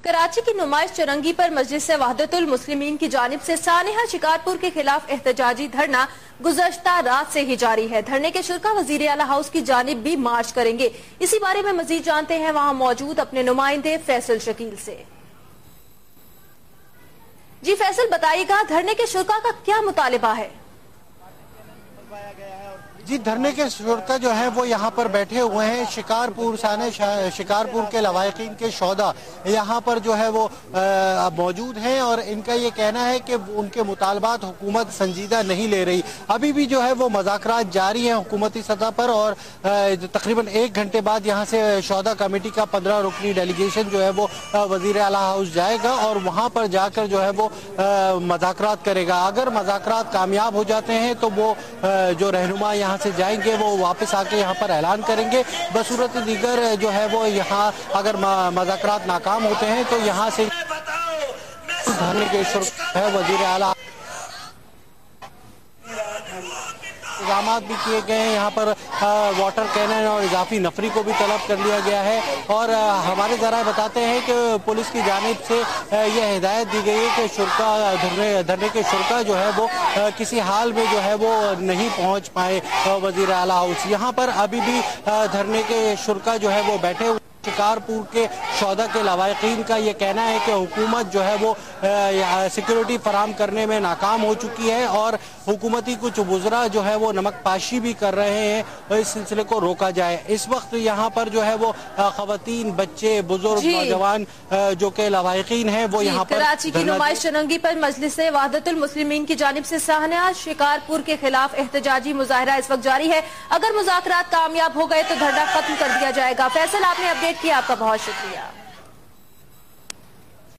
कराची की नुमाइश चरंगी पर मजलिस वहदतुल मुस्लिमीन की जानिब से सानेहा शिकारपुर के खिलाफ एहतजाजी धरना गुज़श्ता रात से ही जारी है। धरने के शुरा वजीर आला हाउस की जानिब भी मार्च करेंगे। इसी बारे में मजीद जानते हैं वहां मौजूद अपने नुमाइंदे फैसल शकील से। जी फैसल, बताइएगा धरने के शुरा का क्या मुतालिबा है? जी, धरने के शुरा जो है वो यहाँ पर बैठे हुए हैं। शिकारपुर के लवाहिकीन के शोधा यहाँ पर जो है वो मौजूद हैं और इनका ये कहना है कि उनके मुतालबात हुकूमत संजीदा नहीं ले रही। अभी भी जो है वो मुज़ाकरात जारी हैं हुकूमती सतह पर और तकरीबन 1 घंटे बाद यहाँ से शोधा कमेटी का 15 रुकनी डेलीगेशन जो है वो वजीर आला हाउस जाएगा और वहाँ पर जाकर जो है वो मुज़ाकरात करेगा। अगर मुज़ाकरात कामयाब हो जाते हैं तो वो जो रहनुमा यहाँ से जाएंगे वो वापस आके यहाँ पर ऐलान करेंगे। बसूरत दीगर जो है वो यहाँ अगर मुज़ाकरात नाकाम होते हैं तो यहाँ से धरने के शुरू है वजीर आला इंतजाम भी किए गए हैं। यहाँ पर वाटर कैनन और इजाफी नफरी को भी तलब कर लिया गया है और हमारे ज़रा बताते हैं कि पुलिस की जानिब से यह हिदायत दी गई है कि शुरा धरने के शुरा जो है वो किसी हाल में जो है वो नहीं पहुँच पाए वजीर आला हाउस। यहाँ पर अभी भी धरने के शुरा जो है वो बैठे हुए। शिकारपुर के शोधा के लवाहिकीन का ये कहना है कि हुकूमत जो है वो सिक्योरिटी फराम करने में नाकाम हो चुकी है और हुकूमती कुछ वुज़रा जो है वो नमक पाशी भी कर रहे हैं और इस सिलसिले को रोका जाए। इस वक्त यहाँ पर जो है वो ख़वातीन, बच्चे, बुजुर्ग, नौजवान जो के लवाहिकीन हैं वो यहाँ पर कराची की नुमाइश चरंगी पर मजलिस वहदतुल मुस्लिमीन की जानिब से सानेहा शिकारपुर के खिलाफ एहतजाजी मुजाहिरा इस वक्त जारी है। अगर मुज़ाकरात कामयाब हो गए तो धरना खत्म कर दिया जाएगा। फैसल, आपने अपडेट किया, आपका बहुत शुक्रिया।